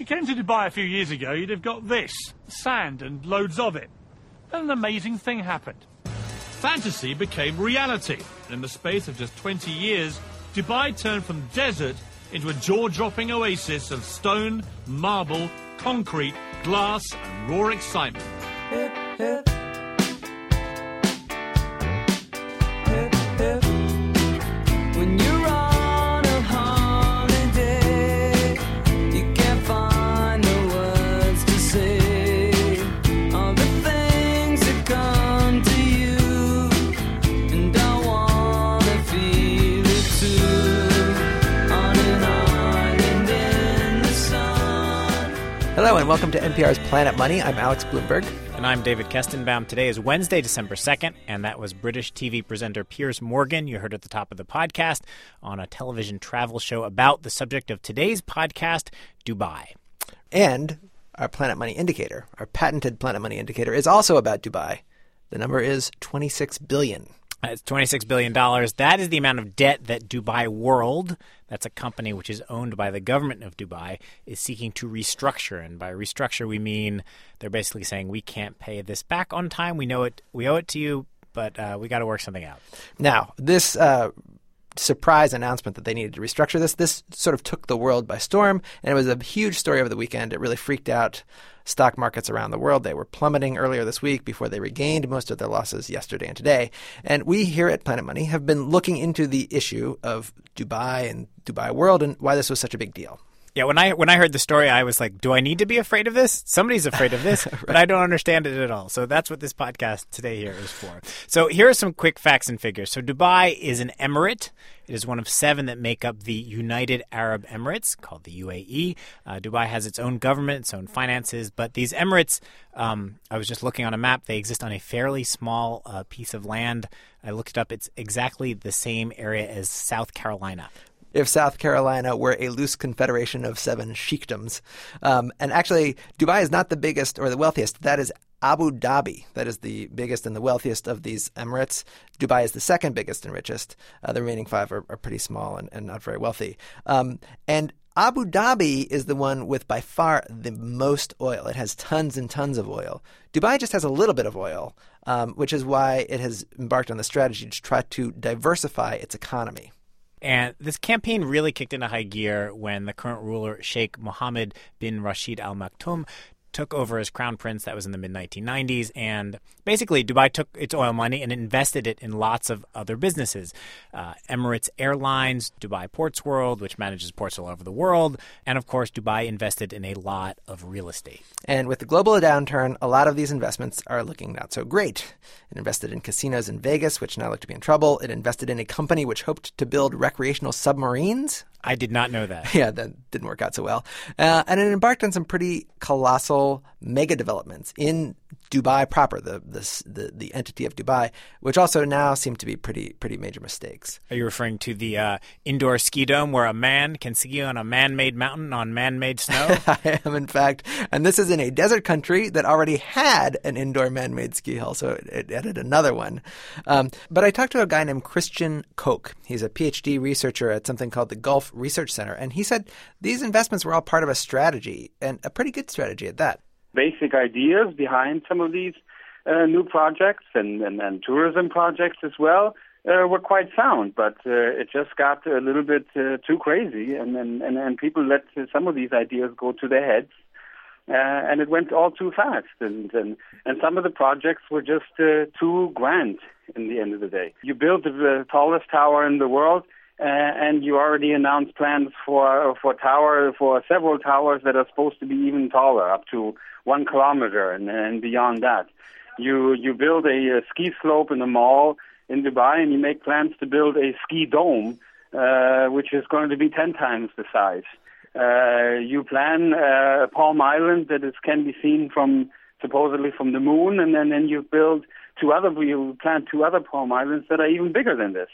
came to Dubai a few years ago, you'd have got this, sand and loads of it. And an amazing thing happened. Fantasy became reality. In the space of just 20 years, Dubai turned from desert into a jaw-dropping oasis of stone, marble, concrete, glass and raw excitement. Hip, hip. Hip, hip. When you're on a holiday, you can't find the words to say all the things that come to you, and I wanna feel it too, on an island in the sun. Hello and welcome to NPR's Planet Money. I'm Alex Bloomberg. And I'm David Kestenbaum. Today is Wednesday, December 2nd, and that was British TV presenter Piers Morgan, you heard at the top of the podcast, on a television travel show about the subject of today's podcast, Dubai. And our Planet Money indicator, our patented Planet Money indicator, is also about Dubai. The number is $26 billion. It's $26 billion. That is the amount of debt that Dubai World, that's a company which is owned by the government of Dubai, is seeking to restructure. And by restructure, we mean they're basically saying we can't pay this back on time. We know it. We owe it to you, but we got to work something out. Now, this surprise announcement that they needed to restructure this sort of took the world by storm, and it was a huge story over the weekend. It really freaked out stock markets around the world. They were plummeting earlier this week before they regained most of their losses yesterday and today. And we here at Planet Money have been looking into the issue of Dubai and Dubai World and why this was such a big deal. Yeah, when I heard the story, I was like, do I need to be afraid of this? Somebody's afraid of this, right. But I don't understand it at all. So that's what this podcast today here is for. So here are some quick facts and figures. So Dubai is an emirate. It is one of 7 that make up the United Arab Emirates, called the UAE. Dubai has its own government, its own finances. But these emirates, I was just looking on a map, they exist on a fairly small piece of land. I looked it up. It's exactly the same area as South Carolina. If South Carolina were a loose confederation of 7 sheikdoms. And actually, Dubai is not the biggest or the wealthiest. That is Abu Dhabi. That is the biggest and the wealthiest of these emirates. Dubai is the second biggest and richest. The remaining 5 are pretty small and not very wealthy. And Abu Dhabi is the one with by far the most oil. It has tons and tons of oil. Dubai just has a little bit of oil, which is why it has embarked on the strategy to try to diversify its economy. And this campaign really kicked into high gear when the current ruler, Sheikh Mohammed bin Rashid Al Maktoum, took over as crown prince. That was in the mid-1990s. And basically, Dubai took its oil money and invested it in lots of other businesses. Emirates Airlines, Dubai Ports World, which manages ports all over the world. And, of course, Dubai invested in a lot of real estate. And with the global downturn, a lot of these investments are looking not so great. It invested in casinos in Vegas, which now look to be in trouble. It invested in a company which hoped to build recreational submarines. I did not know that. Yeah, that didn't work out so well. And it embarked on some pretty colossal mega developments in Dubai proper, the entity of Dubai, which also now seem to be pretty major mistakes. Are you referring to the indoor ski dome where a man can ski on a man-made mountain on man-made snow? I am, in fact. And this is in a desert country that already had an indoor man-made ski hall, so it added another one. But I talked to a guy named Christian Koch. He's a PhD researcher at something called the Gulf Research Center, and he said these investments were all part of a strategy, and a pretty good strategy at that. Basic ideas behind some of these new projects and tourism projects as well were quite sound, but it just got a little bit too crazy, and people let some of these ideas go to their heads, and it went all too fast, and some of the projects were just too grand in the end of the day. You build the tallest tower in the world, and you already announced plans for several towers that are supposed to be even taller, up to 1 kilometer and beyond that. You build a ski slope in a mall in Dubai, and you make plans to build a ski dome, which is going to be 10 times the size. You plan Palm Island that can be seen supposedly from the moon, and then you plan 2 other Palm Islands that are even bigger than this.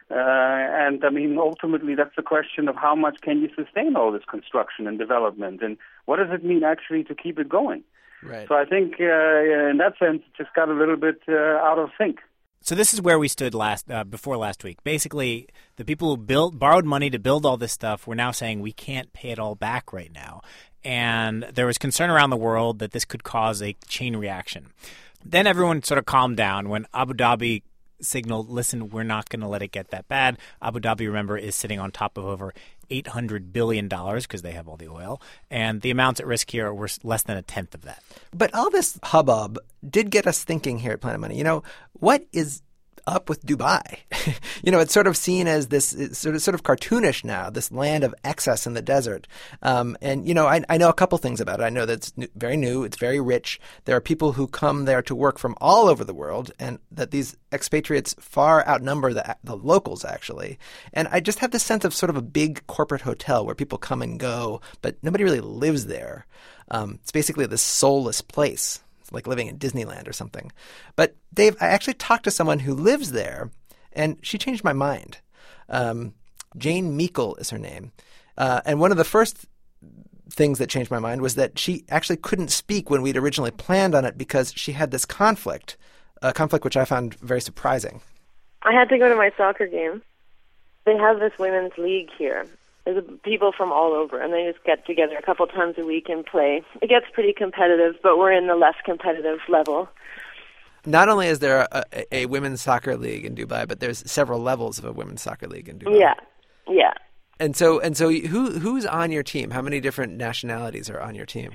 And I mean, ultimately, that's the question of how much can you sustain all this construction and development, and what does it mean actually to keep it going? Right. So I think in that sense, it just got a little bit out of sync. So this is where we stood before last week. Basically, the people who borrowed money to build all this stuff were now saying we can't pay it all back right now. And there was concern around the world that this could cause a chain reaction. Then everyone sort of calmed down when Abu Dhabi signaled, listen, we're not going to let it get that bad. Abu Dhabi, remember, is sitting on top of over $800 billion because they have all the oil. And the amounts at risk here were less than a tenth of that. But all this hubbub did get us thinking here at Planet Money. What is up with Dubai? It's sort of seen as this sort of cartoonish now, this land of excess in the desert. I know a couple things about it. I know that it's very new. It's very rich. There are people who come there to work from all over the world, and that these expatriates far outnumber the locals, actually. And I just have this sense of sort of a big corporate hotel where people come and go, but nobody really lives there. It's basically this soulless place. Like living in Disneyland or something. But Dave, I actually talked to someone who lives there, and she changed my mind. Jane Meikle is her name. And one of the first things that changed my mind was that she actually couldn't speak when we'd originally planned on it because she had this conflict, a conflict which I found very surprising. I had to go to my soccer game. They have this women's league here. There's people from all over, and they just get together a couple times a week and play. It gets pretty competitive, but we're in the less competitive level. Not only is there a women's soccer league in Dubai, but there's several levels of a women's soccer league in Dubai. Yeah. And so who's on your team? How many different nationalities are on your team?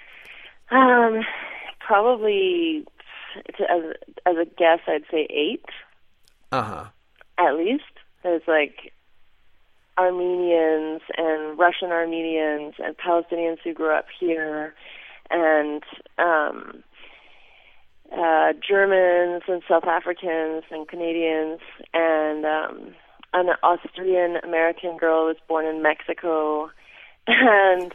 Probably, as a guess, I'd say 8. Uh-huh. At least. There's Armenians and Russian Armenians and Palestinians who grew up here, and Germans and South Africans and Canadians, and an Austrian American girl who was born in Mexico, and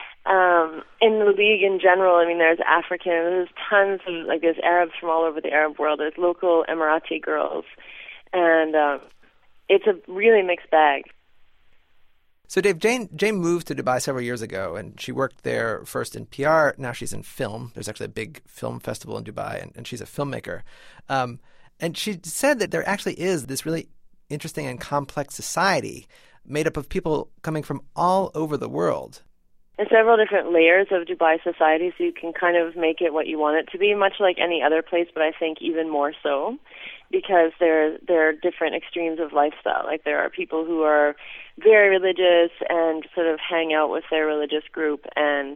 in the league in general, there's Africans, there's tons of there's Arabs from all over the Arab world, there's local Emirati girls, and it's a really mixed bag. So, Dave, Jane moved to Dubai several years ago, and she worked there first in PR. Now she's in film. There's actually a big film festival in Dubai, and she's a filmmaker. And she said that there actually is this really interesting and complex society made up of people coming from all over the world. There's several different layers of Dubai society, so you can kind of make it what you want it to be, much like any other place, but I think even more so, because there are different extremes of lifestyle. There are people who are very religious and sort of hang out with their religious group and,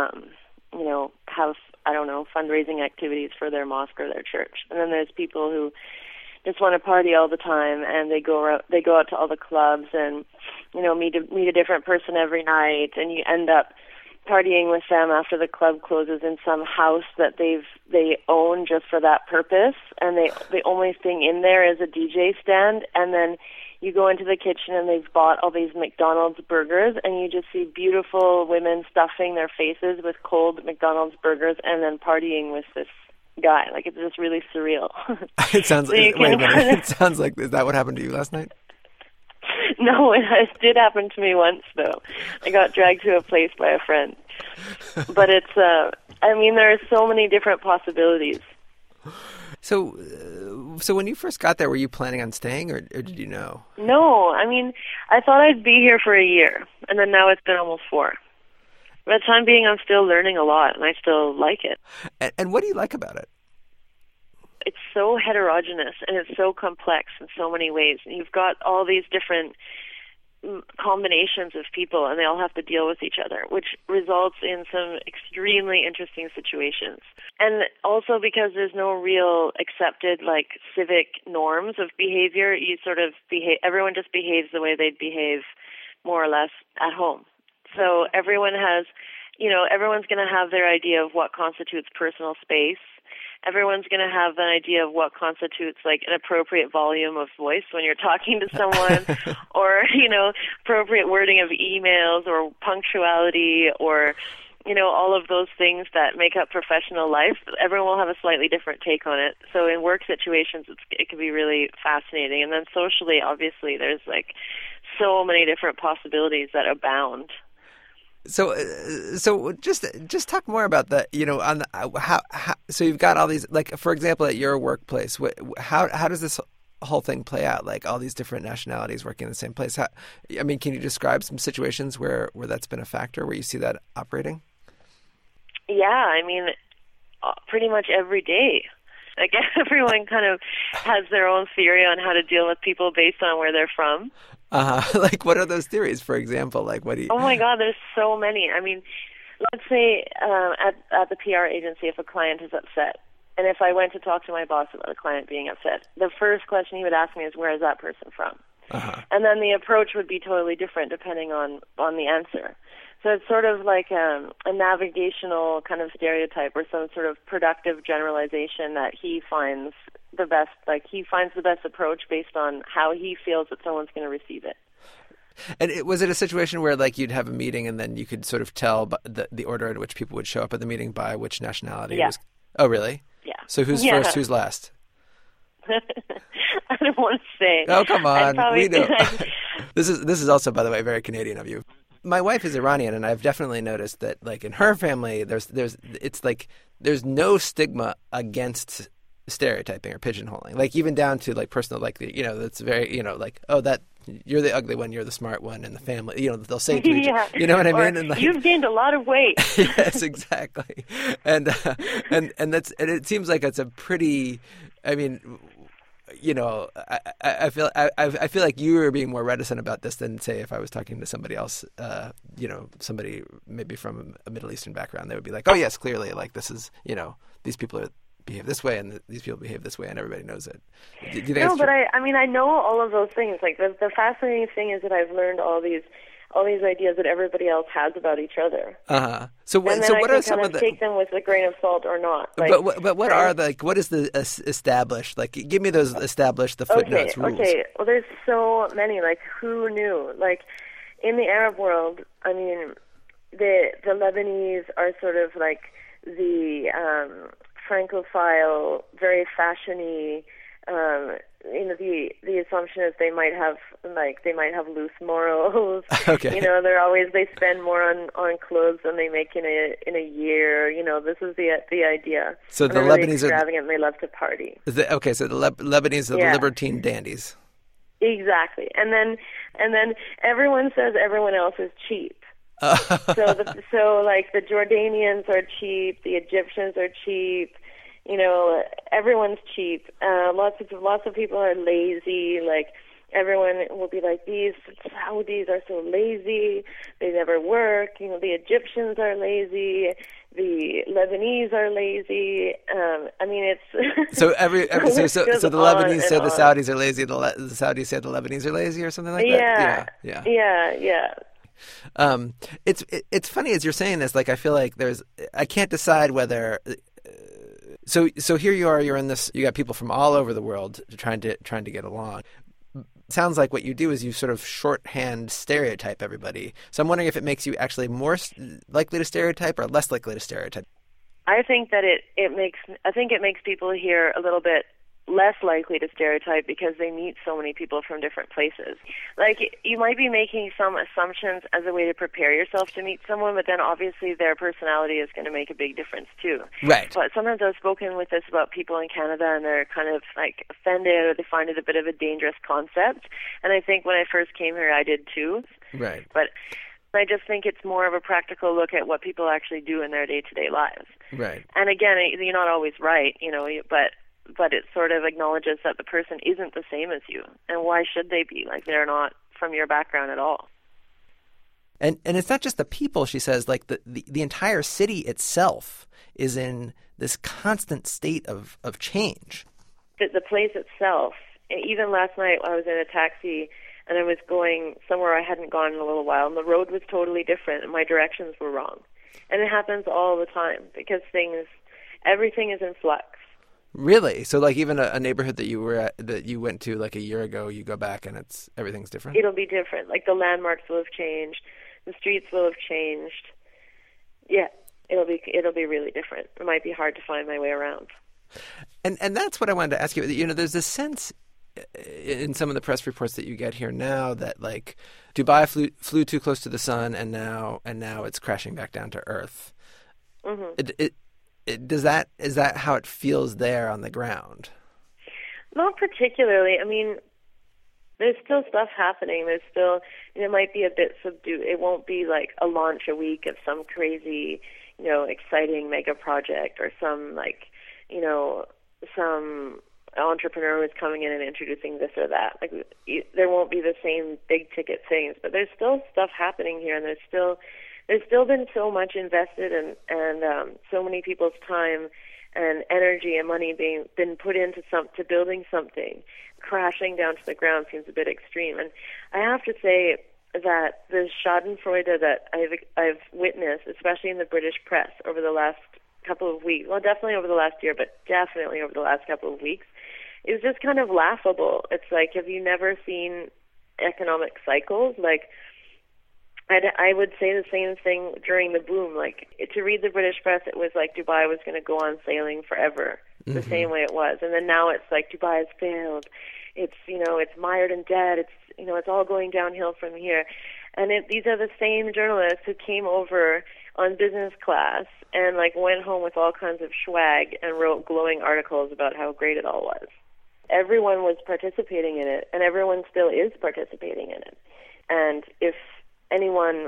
have, fundraising activities for their mosque or their church. And then there's people who just want to party all the time, and they go out to all the clubs and, meet a different person every night, and you end up partying with them after the club closes in some house that they own just for that purpose, and the only thing in there is a DJ stand, and then you go into the kitchen and they've bought all these McDonald's burgers, and you just see beautiful women stuffing their faces with cold McDonald's burgers and then partying with this guy. It's just really surreal. It sounds so wait a minute. It sounds like, is that what happened to you last night? No, it did happen to me once, though. I got dragged to a place by a friend. But it's, there are so many different possibilities. So when you first got there, were you planning on staying, or did you know? No, I thought I'd be here for a year, and then now it's been almost 4. For the time being, I'm still learning a lot, and I still like it. And what do you like about it? It's so heterogeneous, and it's so complex in so many ways. And you've got all these different combinations of people, and they all have to deal with each other, which results in some extremely interesting situations. And also because there's no real accepted civic norms of behavior, you sort of everyone just behaves the way they'd behave more or less at home. So everyone has, everyone's going to have their idea of what constitutes personal space. Everyone's going to have an idea of what constitutes an appropriate volume of voice when you're talking to someone, or, appropriate wording of emails, or punctuality, or, all of those things that make up professional life. Everyone will have a slightly different take on it. So in work situations, it can be really fascinating. And then socially, obviously, there's so many different possibilities that abound. So just talk more about that. On the, how so you've got all these, like, for example, at your workplace. How does this whole thing play out? Like all these different nationalities working in the same place. Can you describe some situations where that's been a factor, where you see that operating? Yeah, pretty much every day. Like everyone kind of has their own theory on how to deal with people based on where they're from. Like, what are those theories, for example? Like, what do you... Oh my God, there's so many. Let's say at the PR agency, if a client is upset, and if I went to talk to my boss about a client being upset, the first question he would ask me is, where is that person from? And then the approach would be totally different depending on the answer. So it's sort of like a navigational kind of stereotype, or some sort of productive generalization that he finds the best. Like, he finds the best approach based on how he feels that someone's going to receive it. And was it a situation where, like, you'd have a meeting and then you could sort of tell the order in which people would show up at the meeting by which nationality? Yeah. Was... Oh, really? Yeah. So who's first, who's last? I don't want to say. Oh, come on. We know. Like... This is also, by the way, very Canadian of you. My wife is Iranian, and I've definitely noticed that, like, in her family, there's no stigma against stereotyping or pigeonholing. Like, even down to, like, personal, like, that's very, like, oh, that you're the ugly one, you're the smart one in the family. They'll say to each other. You know what I mean? And, like, you've gained a lot of weight. Yes, exactly. And it seems like it's a pretty. I feel like you are being more reticent about this than, say, if I was talking to somebody else, somebody maybe from a Middle Eastern background. They would be like, oh, yes, clearly, like, this is, these people behave this way and these people behave this way, and everybody knows it. Do you think no, but I know all of those things. Like, the fascinating thing is that I've learned all these ideas that everybody else has about each other. So what are some of the... take them with a grain of salt or not. Like, but what are the, like, what is the established, like, give me those established, the footnotes, rules. Okay, well, there's so many, like, who knew? Like, in the Arab world, the Lebanese are sort of like the Francophile, very fashion-y, the assumption is they might have loose morals. Okay. They spend more on clothes than they make in a year. This is the idea. So the Lebanese really are extravagant, and they love to party. So the Lebanese are the libertine dandies. Exactly. And then everyone says everyone else is cheap. So like the Jordanians are cheap, the Egyptians are cheap. Everyone's cheap. Lots of people are lazy. Like, everyone will be like, these Saudis are so lazy. They never work. The Egyptians are lazy. The Lebanese are lazy. It's so the Lebanese say the Saudis are lazy. The Saudis say the Lebanese are lazy, or something like that. Yeah. It's funny as you're saying this. Like, I feel like I can't decide whether. So here you are. You're in this. You got people from all over the world trying to get along. Sounds like what you do is you sort of shorthand stereotype everybody. So I'm wondering if it makes you actually more likely to stereotype or less likely to stereotype. I think that it makes people here a little bit less likely to stereotype because they meet so many people from different places. Like, you might be making some assumptions as a way to prepare yourself to meet someone, but then obviously their personality is going to make a big difference too. Right. But sometimes I've spoken with this about people in Canada, and they're kind of like offended, or they find it a bit of a dangerous concept. And I think when I first came here, I did too. Right. But I just think it's more of a practical look at what people actually do in their day-to-day lives. Right. And again, you're not always right, but it sort of acknowledges that the person isn't the same as you. And why should they be? Like, they're not from your background at all. And it's not just the people, she says, like the entire city itself is in this constant state of change. The place itself, even last night I was in a taxi and I was going somewhere I hadn't gone in a little while, and the road was totally different and my directions were wrong. And it happens all the time because everything is in flux. Really? So, like, even a neighborhood that you went to like a year ago, you go back and everything's different? It'll be different. Like, the landmarks will have changed, the streets will have changed. Yeah, it'll be really different. It might be hard to find my way around. And that's what I wanted to ask you. There's this sense in some of the press reports that you get here now that like Dubai flew too close to the sun and now it's crashing back down to Earth. Mm-hmm. Is that how it feels there on the ground? Not particularly. I mean, there's still stuff happening. There's still, it might be a bit subdued. It won't be like a launch a week of some crazy, exciting mega project or some some entrepreneur who's coming in and introducing this or that. Like, there won't be the same big ticket things, but there's still stuff happening here, and there's still been so much invested and so many people's time and energy and money been put into to building something. Crashing down to the ground seems a bit extreme. And I have to say that the schadenfreude that I've witnessed, especially in the British press over the last couple of weeks, well, definitely over the last year, but definitely over the last couple of weeks, is just kind of laughable. It's like, have you never seen economic cycles? Like, I would say the same thing during the boom. Like, to read the British press, it was like Dubai was going to go on sailing forever, the same way it was. And then now it's like Dubai has failed. It's, it's mired in debt. It's, it's all going downhill from here. And these are the same journalists who came over on business class and like went home with all kinds of swag and wrote glowing articles about how great it all was. Everyone was participating in it, and everyone still is participating in it. And if anyone,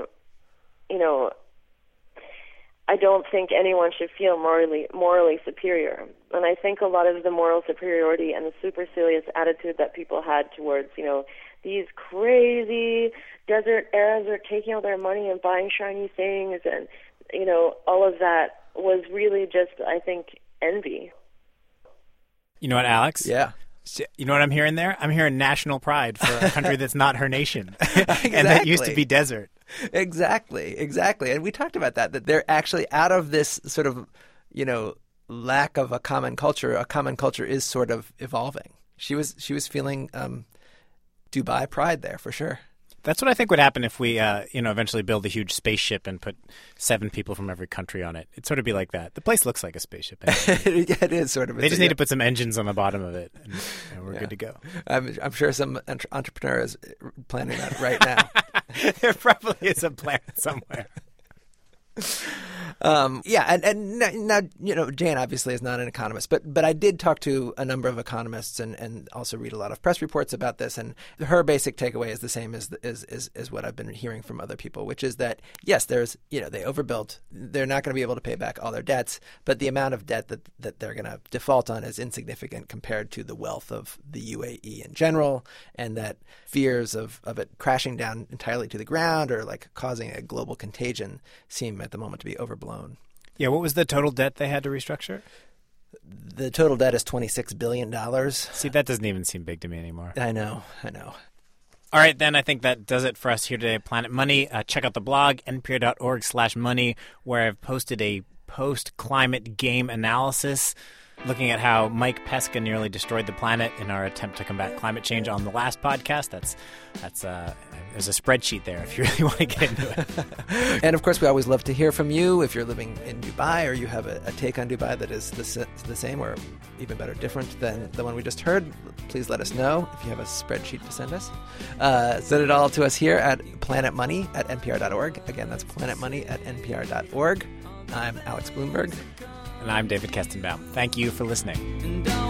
I don't think anyone should feel morally superior. And I think a lot of the moral superiority and the supercilious attitude that people had towards, these crazy desert Arabs are taking all their money and buying shiny things and, all of that was really just, I think, envy. You know what, Alex? Yeah. You know what I'm hearing there? I'm hearing national pride for a country that's not her nation. And that used to be desert. Exactly. And we talked about that they're actually out of this sort of, lack of a common culture is sort of evolving. She was feeling Dubai pride there for sure. That's what I think would happen if we, eventually build a huge spaceship and put 7 people from every country on it. It'd sort of be like that. The place looks like a spaceship. Anyway. Yeah, it is sort of. They just need to put some engines on the bottom of it, and we're good to go. I'm sure some entrepreneur is planning that right now. There probably is a plan somewhere. And now Jane obviously is not an economist, but I did talk to a number of economists and also read a lot of press reports about this, and her basic takeaway is the same as what I've been hearing from other people, which is that yes, there's they overbuilt, they're not going to be able to pay back all their debts, but the amount of debt that they're going to default on is insignificant compared to the wealth of the UAE in general, and that fears of it crashing down entirely to the ground or like causing a global contagion seem at the moment to be overblown. Yeah, what was the total debt they had to restructure? The total debt is $26 billion. See, that doesn't even seem big to me anymore. I know. All right, then I think that does it for us here today at Planet Money. Check out the blog, npr.org/money, where I've posted a post-climate game analysis looking at how Mike Pesca nearly destroyed the planet in our attempt to combat climate change on the last podcast. There's a spreadsheet there if you really want to get into it. And, of course, we always love to hear from you. If you're living in Dubai or you have a take on Dubai that is the same or even better, different than the one we just heard, please let us know if you have a spreadsheet to send us. Send it all to us here at planetmoney@npr.org. Again, that's planetmoney@npr.org. I'm Alex Bloomberg. And I'm David Kestenbaum. Thank you for listening.